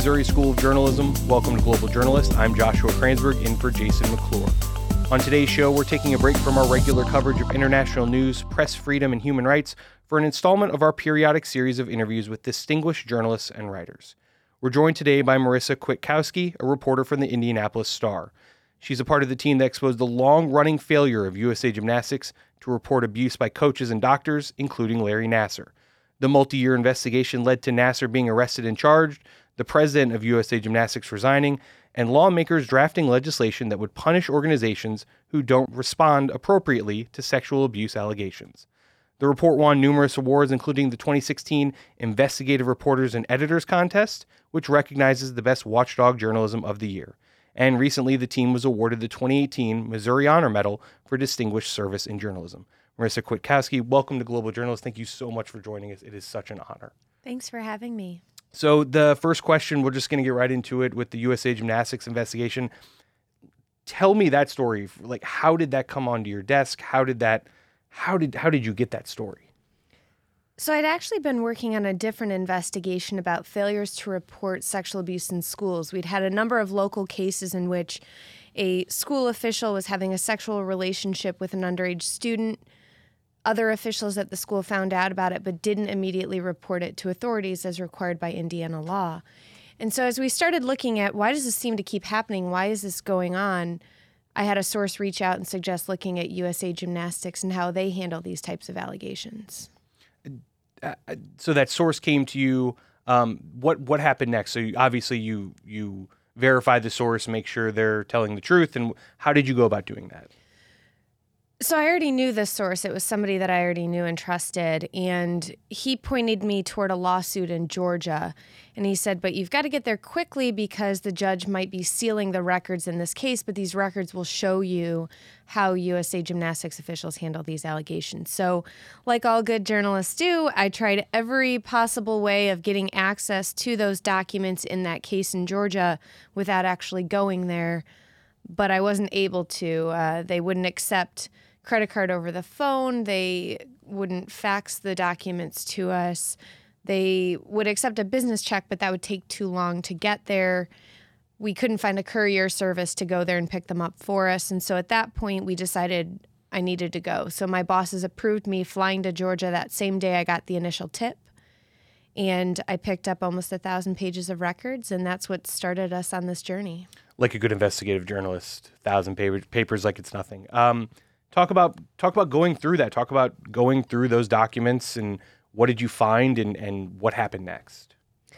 Missouri School of Journalism. Welcome to Global Journalist. I'm Joshua Kransberg, in for Jason McClure. On today's show, we're taking a break from our regular coverage of international news, press freedom, and human rights for an installment of our periodic series of interviews with distinguished journalists and writers. We're joined today by Marissa Kwiatkowski, a reporter from the Indianapolis Star. She's a part of the team that exposed the long-running failure of USA Gymnastics to report abuse by coaches and doctors, including Larry Nassar. The multi-year investigation led to Nassar being arrested and charged, the president of USA Gymnastics resigning, and lawmakers drafting legislation that would punish organizations who don't respond appropriately to sexual abuse allegations. The report won numerous awards, including the 2016 Investigative Reporters and Editors Contest, which recognizes the best watchdog journalism of the year. And recently, the team was awarded the 2018 Missouri Honor Medal for Distinguished Service in Journalism. Marissa Kwiatkowski, welcome to Global Journalist. Thank you so much for joining us. It is such an honor. Thanks for having me. So the first question, we're just going to get right into it with the USA Gymnastics investigation. Tell me that story. Like, how did that come onto your desk? How did you get that story? So I'd actually been working on a different investigation about failures to report sexual abuse in schools. We'd had a number of local cases in which a school official was having a sexual relationship with an underage student. Other officials at the school found out about it but didn't immediately report it to authorities as required by Indiana law. And so as we started looking at why does this seem to keep happening, why is this going on, I had a source reach out and suggest looking at USA Gymnastics and how they handle these types of allegations. So that source came to you. What happened next? So obviously you verify the source, make sure they're telling the truth. And how did you go about doing that? So I already knew this source. It was somebody that I already knew and trusted. And he pointed me toward a lawsuit in Georgia. And he said, but you've got to get there quickly because the judge might be sealing the records in this case, but these records will show you how USA Gymnastics officials handle these allegations. So like all good journalists do, I tried every possible way of getting access to those documents in that case in Georgia without actually going there. But I wasn't able to. They wouldn't accept credit card over the phone. They wouldn't fax the documents to us. They would accept a business check, but that would take too long to get there. We couldn't find a courier service to go there and pick them up for us. And so at that point, we decided I needed to go. So my bosses approved me flying to Georgia that same day I got the initial tip. And I picked up almost 1,000 pages of records, and that's what started us on this journey. Like a good investigative journalist, 1,000 papers like it's nothing. Talk about going through that. Talk about going through those documents and what did you find and what happened next?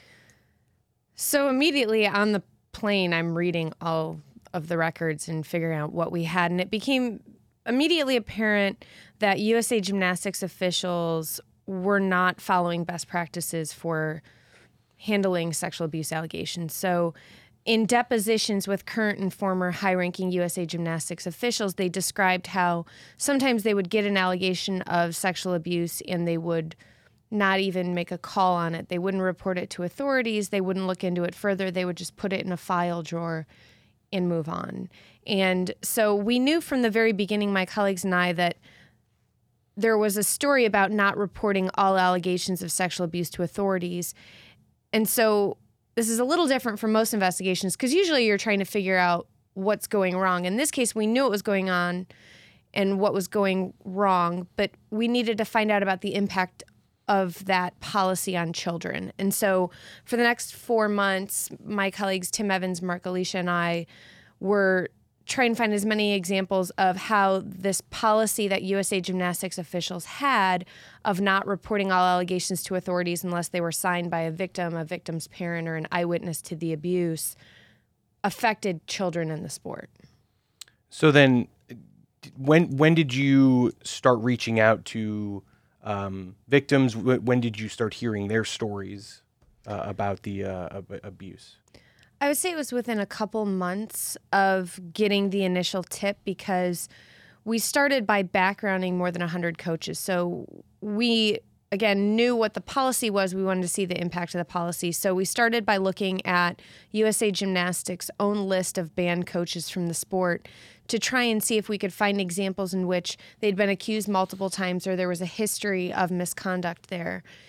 So immediately on the plane, I'm reading all of the records and figuring out what we had. And it became immediately apparent that USA Gymnastics officials were not following best practices for handling sexual abuse allegations. So in depositions with current and former high-ranking USA Gymnastics officials, they described how sometimes they would get an allegation of sexual abuse and they would not even make a call on it. They wouldn't report it to authorities. They wouldn't look into it further. They would just put it in a file drawer and move on. And so we knew from the very beginning, my colleagues and I, that there was a story about not reporting all allegations of sexual abuse to authorities. And so this is a little different from most investigations because usually you're trying to figure out what's going wrong. In this case, we knew what was going on and what was going wrong, but we needed to find out about the impact of that policy on children. And so for the next 4 months, my colleagues Tim Evans, Mark Alicia, and I were trying to find as many examples of how this policy that USA Gymnastics officials had of not reporting all allegations to authorities unless they were signed by a victim's parent, or an eyewitness to the abuse, affected children in the sport. So then when did you start reaching out to victims? When did you start hearing their stories about the abuse? I would say it was within a couple months of getting the initial tip because we started by backgrounding more than 100 coaches. So we, again, knew what the policy was. We wanted to see the impact of the policy. So we started by looking at USA Gymnastics' own list of banned coaches from the sport to try and see if we could find examples in which they'd been accused multiple times or there was a history of misconduct there.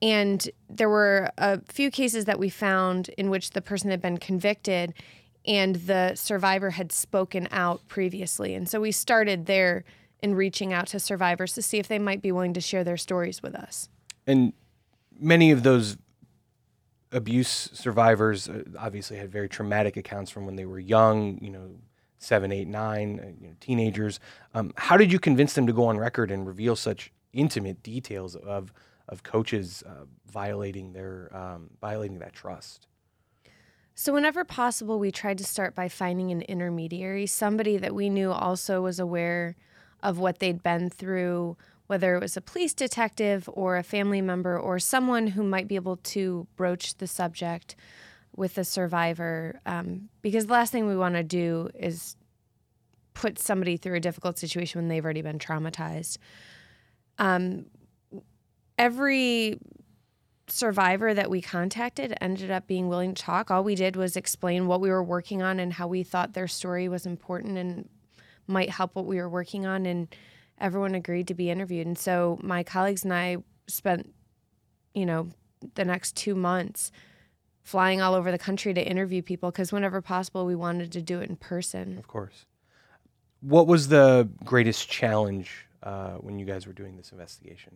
And there were a few cases that we found in which the person had been convicted and the survivor had spoken out previously. And so we started there in reaching out to survivors to see if they might be willing to share their stories with us. And many of those abuse survivors obviously had very traumatic accounts from when they were young, 7, 8, 9, teenagers. How did you convince them to go on record and reveal such intimate details of coaches violating that trust? So whenever possible, we tried to start by finding an intermediary, somebody that we knew also was aware of what they'd been through, whether it was a police detective or a family member or someone who might be able to broach the subject with the survivor, because the last thing we want to do is put somebody through a difficult situation when they've already been traumatized. Every survivor that we contacted ended up being willing to talk. All we did was explain what we were working on and how we thought their story was important and might help what we were working on, and everyone agreed to be interviewed. And so my colleagues and I spent, the next 2 months flying all over the country to interview people because whenever possible, we wanted to do it in person. Of course. What was the greatest challenge when you guys were doing this investigation?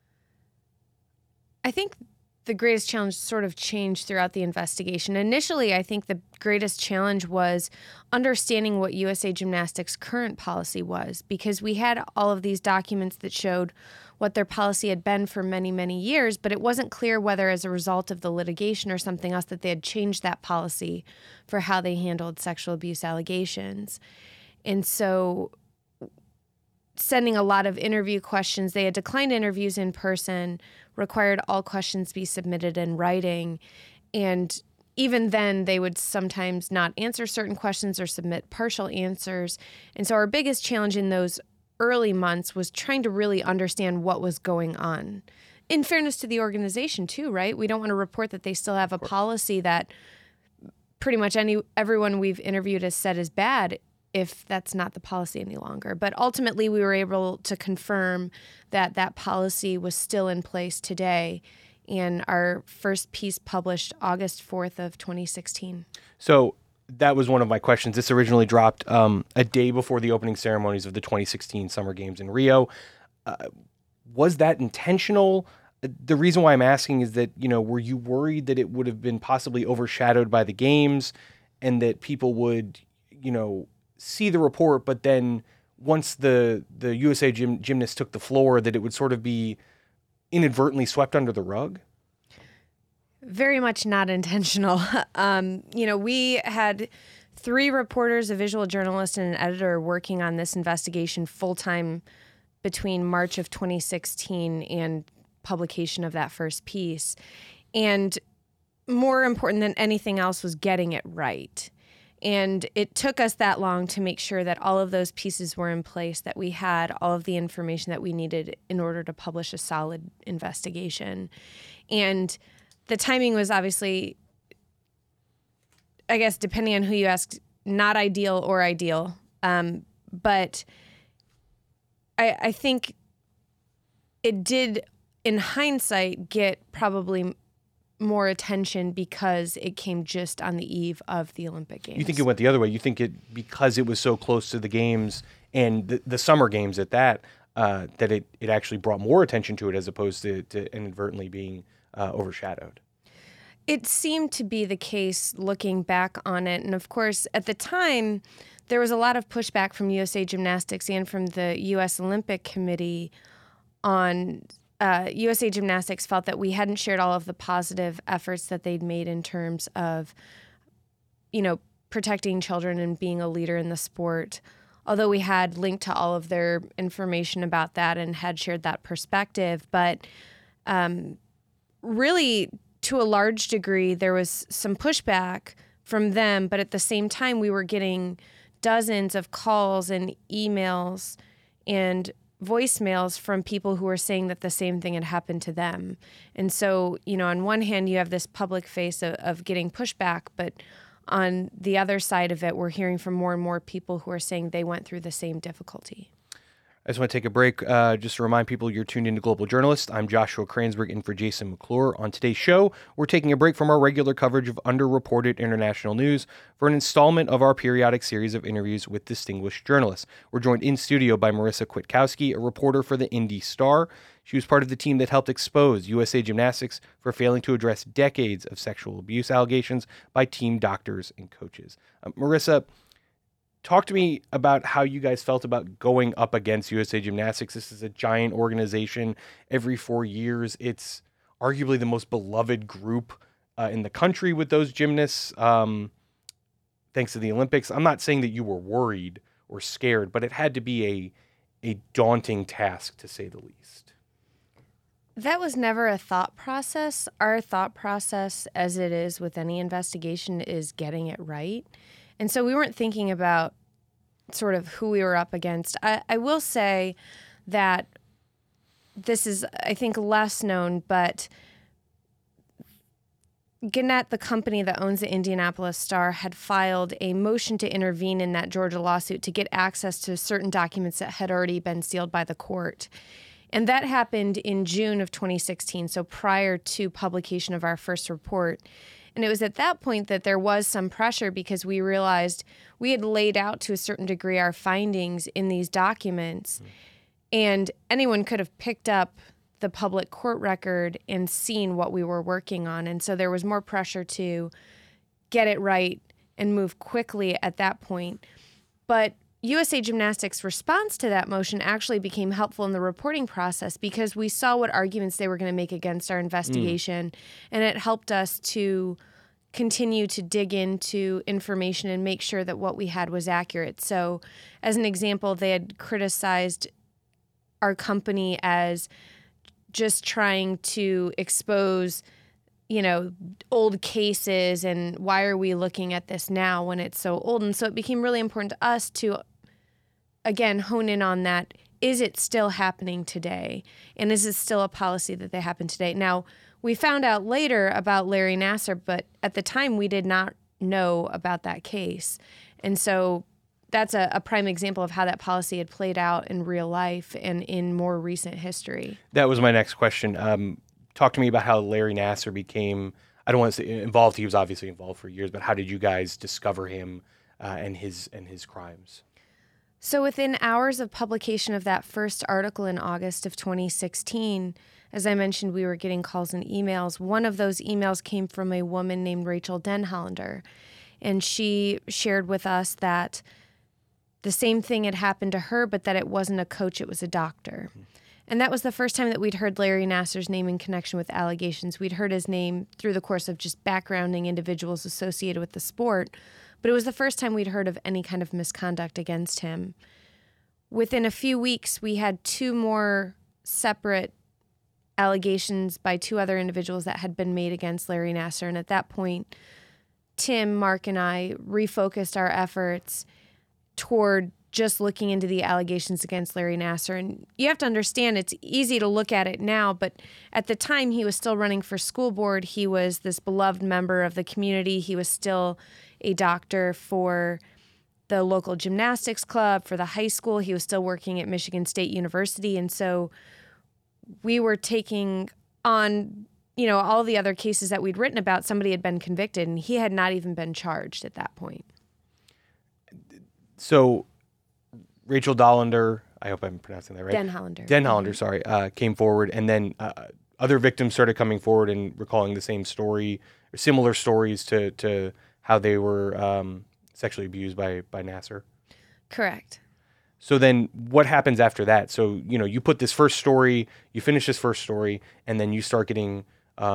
I think the greatest challenge sort of changed throughout the investigation. Initially, I think the greatest challenge was understanding what USA Gymnastics' current policy was, because we had all of these documents that showed what their policy had been for many, many years, but it wasn't clear whether as a result of the litigation or something else that they had changed that policy for how they handled sexual abuse allegations. And so sending a lot of interview questions, they had declined interviews in person, required all questions be submitted in writing, and even then they would sometimes not answer certain questions or submit partial answers. And so our biggest challenge in those early months was trying to really understand what was going on. In fairness to the organization too, right? We don't want to report that they still have a policy that pretty much everyone we've interviewed has said is bad if that's not the policy any longer. But ultimately, we were able to confirm that that policy was still in place today, and our first piece published August 4th of 2016. So that was one of my questions. This originally dropped a day before the opening ceremonies of the 2016 Summer Games in Rio. Was that intentional? The reason why I'm asking is that, were you worried that it would have been possibly overshadowed by the games and that people would, see the report, but then once the USA gymnasts took the floor, that it would sort of be inadvertently swept under the rug? Very much not intentional. We had 3 reporters, a visual journalist, and an editor working on this investigation full-time between March of 2016 and publication of that first piece. And more important than anything else was getting it right. And it took us that long to make sure that all of those pieces were in place, that we had all of the information that we needed in order to publish a solid investigation. And the timing was obviously, I guess, depending on who you ask, not ideal or ideal. But I think it did, in hindsight, get probably more attention because it came just on the eve of the Olympic Games. You think it went the other way? You think it, because it was so close to the games and the Summer Games at that, that it actually brought more attention to it as opposed to inadvertently being overshadowed? It seemed to be the case looking back on it. And of course, at the time, there was a lot of pushback from USA Gymnastics and from the U.S. Olympic Committee on USA Gymnastics felt that we hadn't shared all of the positive efforts that they'd made in terms of, protecting children and being a leader in the sport. Although we had linked to all of their information about that and had shared that perspective. But really, to a large degree, there was some pushback from them. But at the same time, we were getting dozens of calls and emails and voicemails from people who were saying that the same thing had happened to them. And so, on one hand, you have this public face of getting pushback, but on the other side of it, we're hearing from more and more people who are saying they went through the same difficulty. I just want to take a break just to remind people you're tuned into Global Journalist. I'm Joshua Kransberg in for Jason McClure. On today's show, we're taking a break from our regular coverage of underreported international news for an installment of our periodic series of interviews with distinguished journalists. We're joined in studio by Marissa Kwiatkowski, a reporter for the Indy Star. She was part of the team that helped expose USA Gymnastics for failing to address decades of sexual abuse allegations by team doctors and coaches. Marissa, talk to me about how you guys felt about going up against USA Gymnastics. This is a giant organization. Every 4 years, it's arguably the most beloved group in the country with those gymnasts, thanks to the Olympics. I'm not saying that you were worried or scared, but it had to be a daunting task, to say the least. That was never a thought process. Our thought process, as it is with any investigation, is getting it right. And so we weren't thinking about sort of who we were up against. I will say that this is, I think, less known, but Gannett, the company that owns the Indianapolis Star, had filed a motion to intervene in that Georgia lawsuit to get access to certain documents that had already been sealed by the court. And that happened in June of 2016, so prior to publication of our first report. And it was at that point that there was some pressure because we realized we had laid out to a certain degree our findings in these documents, and anyone could have picked up the public court record and seen what we were working on. And so there was more pressure to get it right and move quickly at that point. But USA Gymnastics' response to that motion actually became helpful in the reporting process because we saw what arguments they were going to make against our investigation, and it helped us to continue to dig into information and make sure that what we had was accurate. So, as an example, they had criticized our company as just trying to expose, old cases, and why are we looking at this now when it's so old? And so it became really important to us to, again, hone in on that. Is it still happening today? And is it still a policy that they happen today? Now, we found out later about Larry Nassar, but at the time we did not know about that case. And so that's a prime example of how that policy had played out in real life and in more recent history. That was my next question. Talk to me about how Larry Nassar became, I don't want to say involved, he was obviously involved for years, but how did you guys discover him and his crimes? So within hours of publication of that first article in August of 2016, as I mentioned, we were getting calls and emails. One of those emails came from a woman named Rachel Denhollander, and she shared with us that the same thing had happened to her, but that it wasn't a coach, it was a doctor. And that was the first time that we'd heard Larry Nassar's name in connection with allegations. We'd heard his name through the course of just backgrounding individuals associated with the sport, but it was the first time we'd heard of any kind of misconduct against him. Within a few weeks, we had two more separate allegations by two other individuals that had been made against Larry Nassar. And at that point, Tim, Mark, and I refocused our efforts toward just looking into the allegations against Larry Nassar. And you have to understand, it's easy to look at it now, but at the time he was still running for school board. He was this beloved member of the community. He was still a doctor for the local gymnastics club, for the high school. He was still working at Michigan State University. And so we were taking on, all the other cases that we'd written about. Somebody had been convicted, and he had not even been charged at that point. So Rachel Denhollander, I hope I'm pronouncing that right. Denhollander, sorry, came forward, and then other victims started coming forward and recalling the same story, or similar stories to how they were sexually abused by Nassar. Correct. So then what happens after that? So, you put this first story, you finish this first story, and then you start getting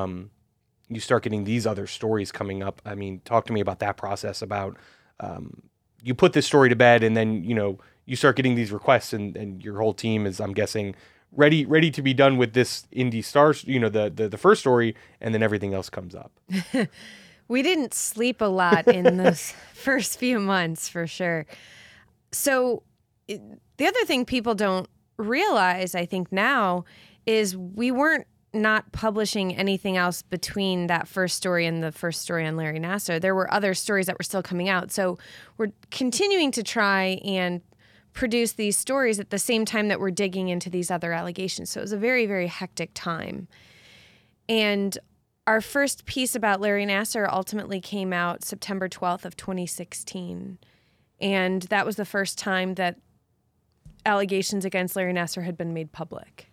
these other stories coming up. I mean, talk to me about that process, about you put this story to bed, and then, you start getting these requests, and your whole team is, I'm guessing, ready to be done with this Indy Star, the first story, and then everything else comes up. We didn't sleep a lot in those first few months, for sure. So the other thing people don't realize, I think now, is we weren't not publishing anything else between that first story and the first story on Larry Nassar. There were other stories that were still coming out. So we're continuing to try and produce these stories at the same time that we're digging into these other allegations. So it was a very, very hectic time. And our first piece about Larry Nassar ultimately came out September 12th of 2016. And that was the first time that allegations against Larry Nassar had been made public.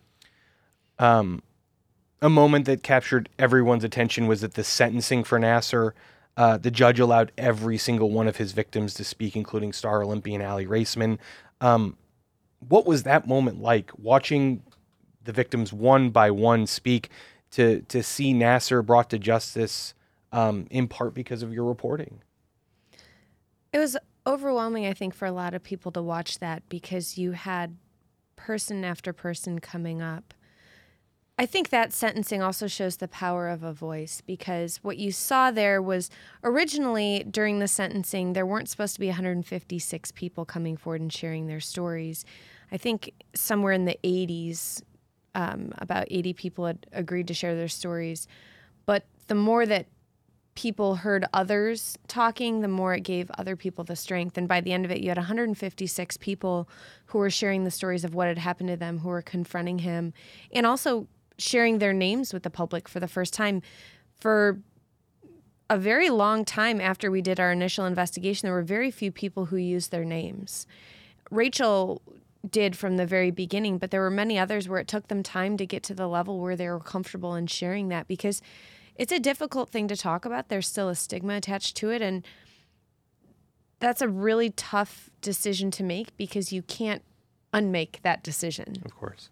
A moment that captured everyone's attention was at the sentencing for Nassar. The judge allowed every single one of his victims to speak, including star Olympian Aly Raisman. What was that moment like, watching the victims one by one speak, to see Nassar brought to justice, in part because of your reporting? It was overwhelming, I think, for a lot of people to watch that, because you had person after person coming up. I think that sentencing also shows the power of a voice, because what you saw there was, originally during the sentencing, there weren't supposed to be 156 people coming forward and sharing their stories. I think somewhere in the 80s, about 80 people had agreed to share their stories. But the more that people heard others talking, the more it gave other people the strength. And by the end of it, you had 156 people who were sharing the stories of what had happened to them, who were confronting him, and also sharing their names with the public for the first time. For a very long time after we did our initial investigation, there were very few people who used their names. Rachel did from the very beginning, but there were many others where it took them time to get to the level where they were comfortable in sharing that, because it's a difficult thing to talk about. There's still a stigma attached to it, and that's a really tough decision to make, because you can't unmake that decision. Of course.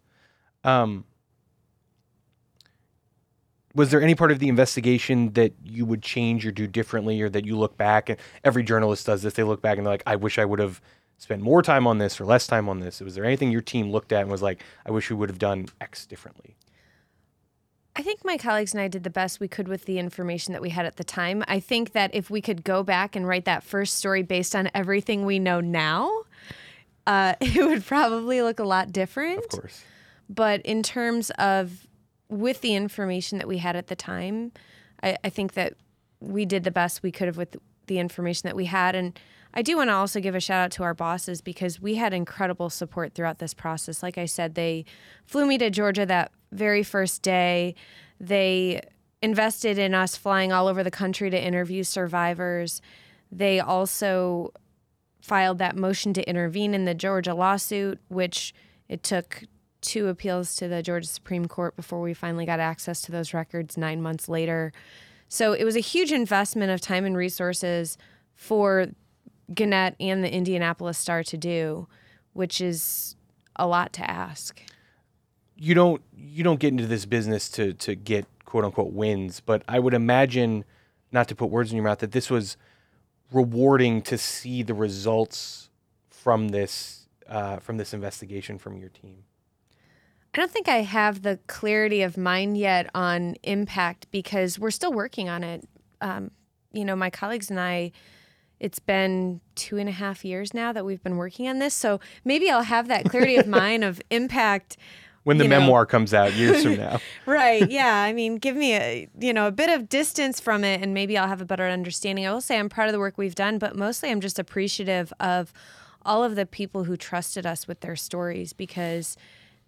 Was there any part of the investigation that you would change or do differently, or that you look back, and every journalist does this, they look back and they're like, I wish I would have spent more time on this or less time on this? Was there anything your team looked at and was like, I wish we would have done X differently? I think my colleagues and I did the best we could with the information that we had at the time. I think that if we could go back and write that first story based on everything we know now, it would probably look a lot different. Of course. But in terms of with the information that we had at the time, I think that we did the best we could have with the information that we had. And I do want to also give a shout out to our bosses, because we had incredible support throughout this process. Like I said, they flew me to Georgia that very first day. They invested in us flying all over the country to interview survivors. They also filed that motion to intervene in the Georgia lawsuit, which it took 2 appeals to the Georgia Supreme Court before we finally got access to those records 9 months later. So it was a huge investment of time and resources for Gannett and the Indianapolis Star to do, which is a lot to ask. You don't get into this business to get quote unquote wins, but I would imagine, not to put words in your mouth, that this was rewarding to see the results from this investigation from your team. I don't think I have the clarity of mind yet on impact, because we're still working on it. My colleagues and I, it's been 2.5 years now that we've been working on this. So maybe I'll have that clarity of mind of impact when the memoir comes out years from now. Right. Yeah. I mean, give me a bit of distance from it, and maybe I'll have a better understanding. I will say I'm proud of the work we've done, but mostly I'm just appreciative of all of the people who trusted us with their stories, because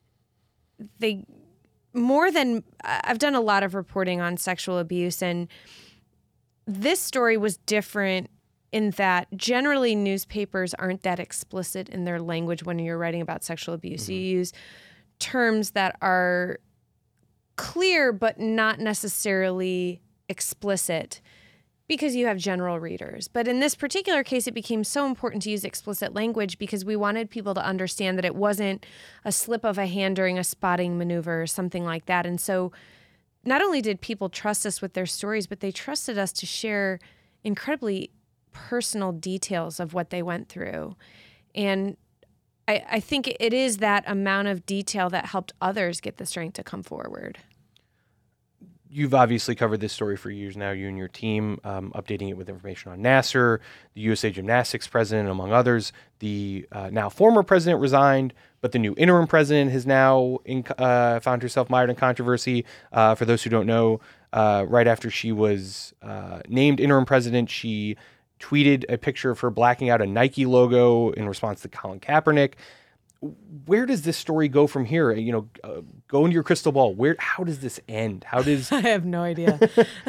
I've done a lot of reporting on sexual abuse, and this story was different in that generally newspapers aren't that explicit in their language when you're writing about sexual abuse. Mm-hmm. You use terms that are clear but not necessarily explicit, because you have general readers. But in this particular case, it became so important to use explicit language, because we wanted people to understand that it wasn't a slip of a hand during a spotting maneuver or something like that. And so not only did people trust us with their stories, but they trusted us to share incredibly personal details of what they went through. And I think it is that amount of detail that helped others get the strength to come forward. You've obviously covered this story for years now, you and your team, updating it with information on Nassar, the USA Gymnastics president, among others. The now former president resigned, but the new interim president has now found herself mired in controversy. For those who don't know, right after she was named interim president, she tweeted a picture of her blacking out a Nike logo in response to Colin Kaepernick. Where does this story go from here? Go into your crystal ball. How does this end? How does I have no idea.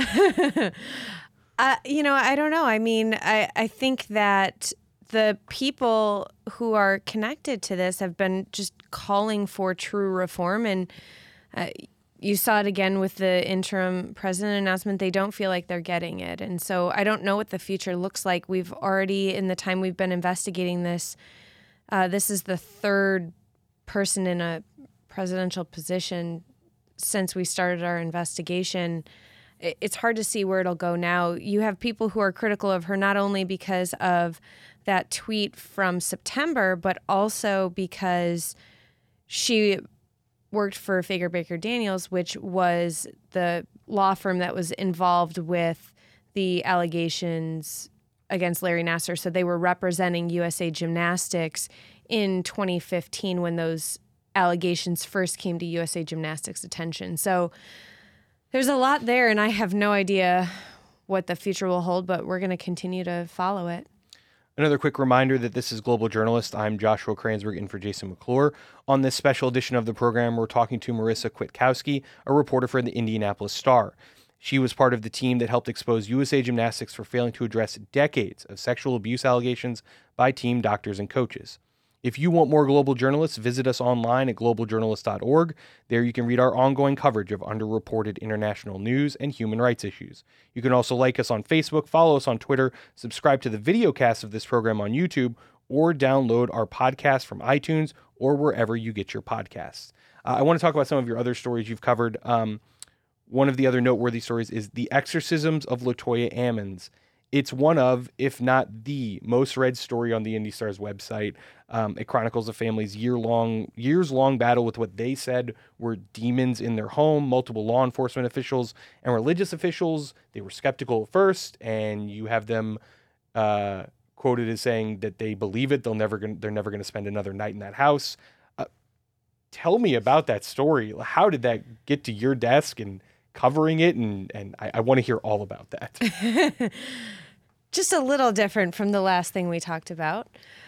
I don't know. I mean, I think that the people who are connected to this have been just calling for true reform. And you saw it again with the interim president announcement. They don't feel like they're getting it. And so I don't know what the future looks like. We've already, in the time we've been investigating this, this is the third person in a presidential position since we started our investigation. It's hard to see where it'll go now. You have people who are critical of her not only because of that tweet from September, but also because she worked for Fager Baker Daniels, which was the law firm that was involved with the allegations against Larry Nassar. So they were representing USA Gymnastics in 2015 when those allegations first came to USA Gymnastics' attention. So there's a lot there, and I have no idea what the future will hold, but we're going to continue to follow it. Another quick reminder that this is Global Journalist. I'm Joshua Kransberg in for Jason McClure. On this special edition of the program, we're talking to Marissa Kwiatkowski, a reporter for the Indianapolis Star. She was part of the team that helped expose USA Gymnastics for failing to address decades of sexual abuse allegations by team doctors and coaches. If you want more Global Journalists, visit us online at globaljournalist.org. There you can read our ongoing coverage of underreported international news and human rights issues. You can also like us on Facebook, follow us on Twitter, subscribe to the videocast of this program on YouTube, or download our podcast from iTunes or wherever you get your podcasts. I want to talk about some of your other stories you've covered. One of the other noteworthy stories is the exorcisms of LaToya Ammons. It's one of, if not the most read story on the Indy Star's website. It chronicles the family's years-long battle with what they said were demons in their home. Multiple law enforcement officials and religious officials, they were skeptical at first, and you have them quoted as saying that they believe it. They're never going to spend another night in that house. Tell me about that story. How did that get to your desk and covering it? And I want to hear all about that. Just a little different from the last thing we talked about.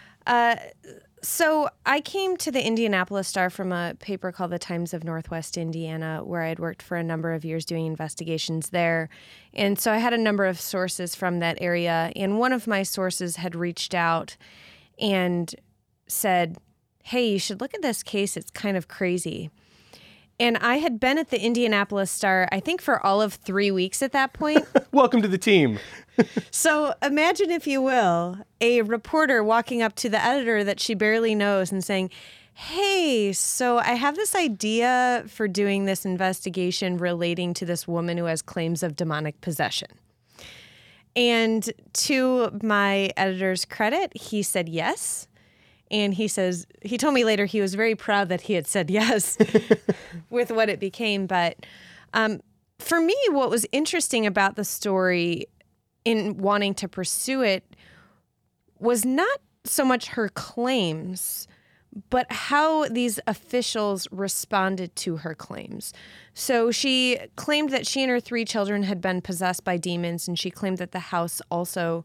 So I came to the Indianapolis Star from a paper called the Times of Northwest Indiana, where I had worked for a number of years doing investigations there. And so I had a number of sources from that area. And one of my sources had reached out and said, hey, you should look at this case. It's kind of crazy. And I had been at the Indianapolis Star, I think, for all of 3 weeks at that point. Welcome to the team. So imagine, if you will, a reporter walking up to the editor that she barely knows and saying, hey, so I have this idea for doing this investigation relating to this woman who has claims of demonic possession. And to my editor's credit, he said yes. And he told me later he was very proud that he had said yes with what it became. But for me, what was interesting about the story in wanting to pursue it was not so much her claims, but how these officials responded to her claims. So she claimed that she and her 3 children had been possessed by demons, and she claimed that the house also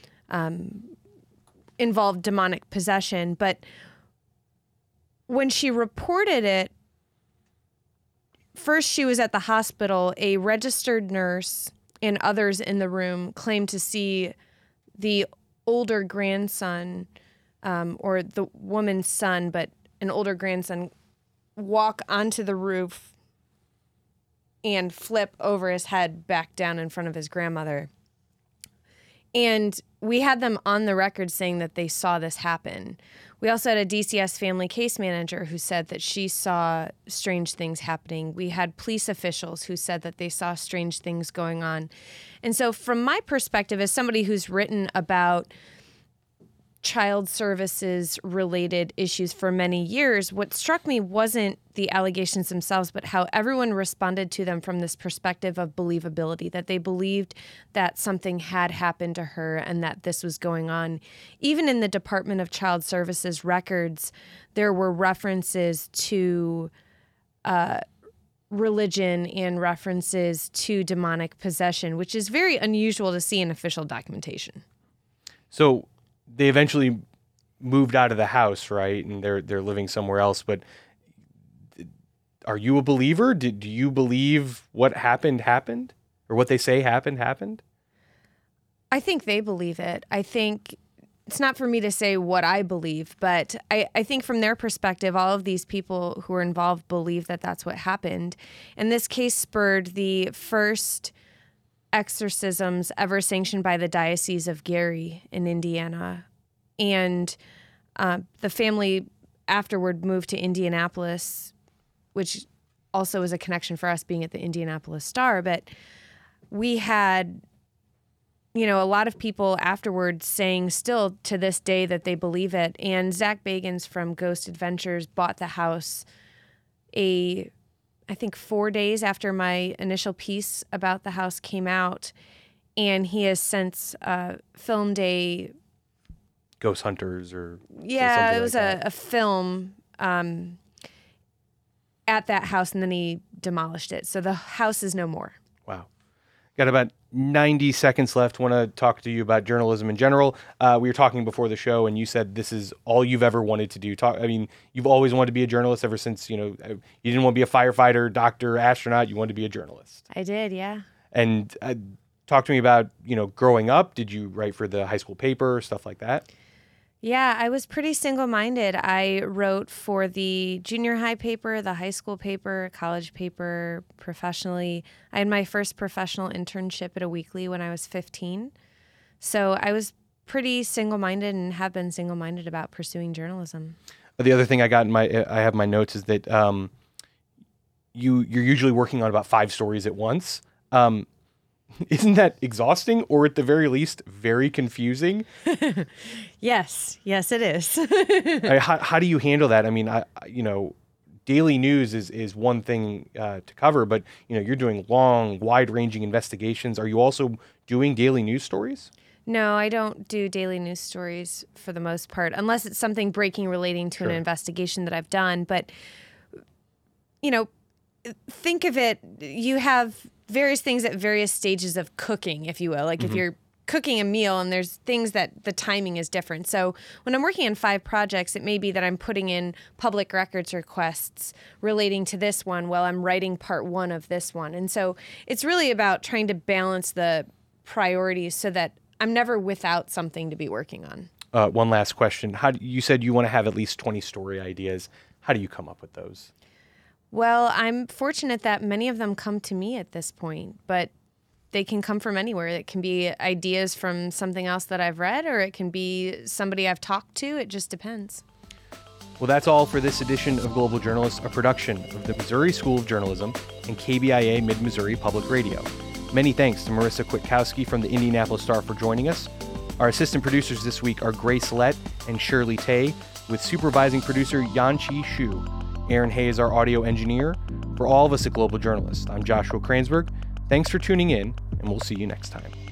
involved demonic possession. But when she reported it, first she was at the hospital. A registered nurse and others in the room claimed to see the older grandson, or the woman's son, but an older grandson, walk onto the roof and flip over his head back down in front of his grandmother. And we had them on the record saying that they saw this happen. We also had a DCS family case manager who said that she saw strange things happening. We had police officials who said that they saw strange things going on. And so from my perspective, as somebody who's written about child services related issues for many years, what struck me wasn't the allegations themselves, but how everyone responded to them from this perspective of believability, that they believed that something had happened to her and that this was going on. Even in the Department of Child Services records, there were references to religion and references to demonic possession, which is very unusual to see in official documentation. So they eventually moved out of the house, right? And they're living somewhere else. But are you a believer? Do you believe what happened? Or what they say happened? I think they believe it. I think it's not for me to say what I believe, but I think from their perspective, all of these people who are involved believe that that's what happened. And this case spurred the first exorcisms ever sanctioned by the Diocese of Gary in Indiana. And the family afterward moved to Indianapolis, which also was a connection for us being at the Indianapolis Star. But we had, a lot of people afterwards saying still to this day that they believe it. And Zach Bagans from Ghost Adventures bought the house I think 4 days after my initial piece about the house came out. And he has since filmed a Ghost Hunters or it was like a film at that house, and then he demolished it. So the house is no more. Wow. Got about 90 seconds left. Want to talk to you about journalism in general. We were talking before the show, and you said this is all you've ever wanted to do. You've always wanted to be a journalist ever since, you didn't want to be a firefighter, doctor, astronaut. You wanted to be a journalist. I did, yeah. And talk to me about, growing up. Did you write for the high school paper, stuff like that? Yeah, I was pretty single-minded. I wrote for the junior high paper, the high school paper, college paper, professionally. I had my first professional internship at a weekly when I was 15. So I was pretty single-minded and have been single-minded about pursuing journalism. The other thing I have my notes is that you're usually working on about 5 stories at once. Isn't that exhausting, or at the very least, very confusing? Yes, it is. How do you handle that? I mean, daily news is one thing to cover, but you're doing long, wide-ranging investigations. Are you also doing daily news stories? No, I don't do daily news stories for the most part, unless it's something breaking relating to an investigation that I've done. But think of it, you have various things at various stages of cooking, if you will. Like if you're cooking a meal and there's things that the timing is different. So when I'm working on 5 projects, it may be that I'm putting in public records requests relating to this one while I'm writing part 1 of this one. And so it's really about trying to balance the priorities so that I'm never without something to be working on. One last question. You said you want to have at least 20 story ideas. How do you come up with those? Well, I'm fortunate that many of them come to me at this point, but they can come from anywhere. It can be ideas from something else that I've read, or it can be somebody I've talked to. It just depends. Well, that's all for this edition of Global Journalist, a production of the Missouri School of Journalism and KBIA Mid-Missouri Public Radio. Many thanks to Marissa Kwiatkowski from the Indianapolis Star for joining us. Our assistant producers this week are Grace Lett and Shirley Tay, with supervising producer Yanqi Shu. Aaron Hay is our audio engineer. For all of us at Global Journalist, I'm Joshua Kransberg. Thanks for tuning in, and we'll see you next time.